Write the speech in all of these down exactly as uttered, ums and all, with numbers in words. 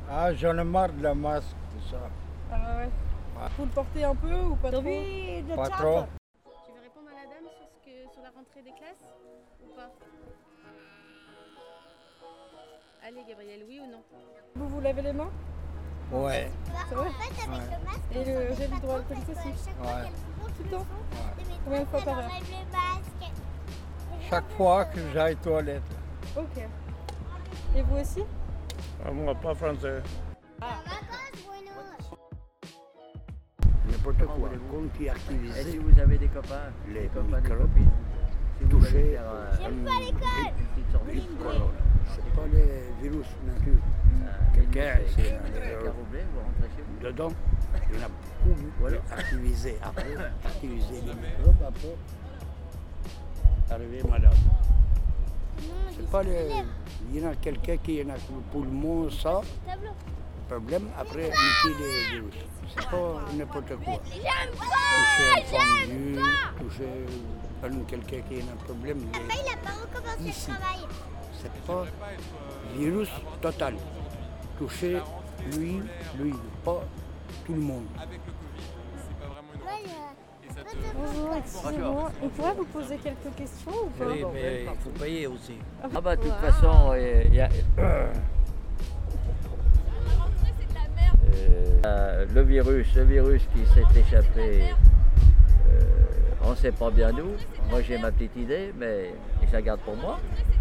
Ah, j'en ai marre de la masque, tout ça. Ah ouais. Ouais. Vous le portez un peu ou pas trop? Pas trop. Tu veux répondre à la dame sur, ce que, sur la rentrée des classes ou pas? Allez Gabriel, oui ou non? Vous vous lavez les mains? Ouais. C'est vrai? En fait, avec Ouais. le masque, Et on le s'embête gel pas hydroalcoolique trop parce aussi. qu'à chaque fois Ouais. qu'elle monte Tout le le temps? fond de mes Combien de fois elle par heure? enlève le masque. Chaque fois que j'aille aux toilettes. Ok. Et vous aussi? Ah, moi, pas français. En vacances, Bruno. N'importe quoi, compte qui est Et activisé, si vous avez des copains, les des copains, des microbes, copines, si vous toucher, voulez faire euh, J'aime pas l'école. une petite sortie de corona, c'est pas les virus nature. euh, Quelqu'un, minuit, c'est c'est euh, caroublé, vous rentrez chez vous. dedans, il y en a beaucoup Voilà. activisés après, activiser les microbes après, arriver malade. C'est pas les, il y en a quelqu'un qui en a le poumon, ça, Tableau. problème, après, il les virus. C'est pas n'importe quoi. J'aime Toucher un pendu, toucher un- quelqu'un qui a un problème. pas. Après, il a pas recommencé Ici. le travail. C'est pas virus total. Toucher lui, lui, pas tout le monde. Bonjour, excusez-moi. On pourrait vous poser quelques questions ou pas? Oui, mais il faut payer aussi. Ah bah de toute façon, il y a... Euh, le virus, le virus qui s'est échappé, euh, on ne sait pas bien d'où. Moi j'ai ma petite idée, mais je la garde pour moi.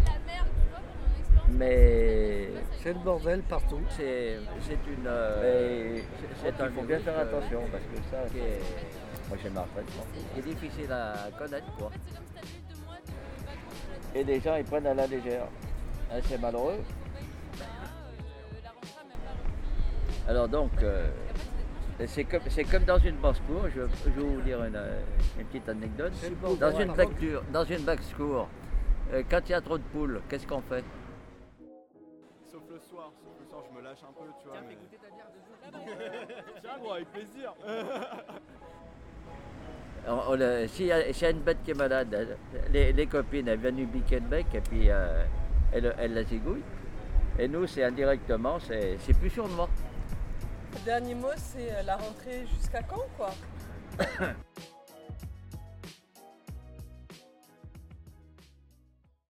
Mais C'est le bordel partout. c'est c'est une. euh, mais c'est- c'est un, il faut bien faire attention parce que ça, qui est- moi j'ai ma retraite, c'est difficile à connaître quoi. Et les gens ils prennent à la légère. Hein, c'est malheureux. Alors donc, euh, c'est comme, c'est comme dans une basse-cour, je, je vais vous dire une, euh, une petite anecdote. Dans une basse-cour, dans une basse-cour, euh, quand il y a trop de poules, qu'est-ce qu'on fait? Sauf le soir, sauf le soir, je me lâche un peu, tu vois. Tiens, mais... fais goûter ta bière de Tiens, gros, avec plaisir. On- on le- S'il y, a- s'il y a une bête qui est malade, elle- les, les copines, elles viennent lui piquer le bec et puis euh, elles, elles la zigouillent. Et nous, c'est indirectement, c'est c'est plus sur moi. Le dernier mot, c'est la rentrée jusqu'à quand, quoi?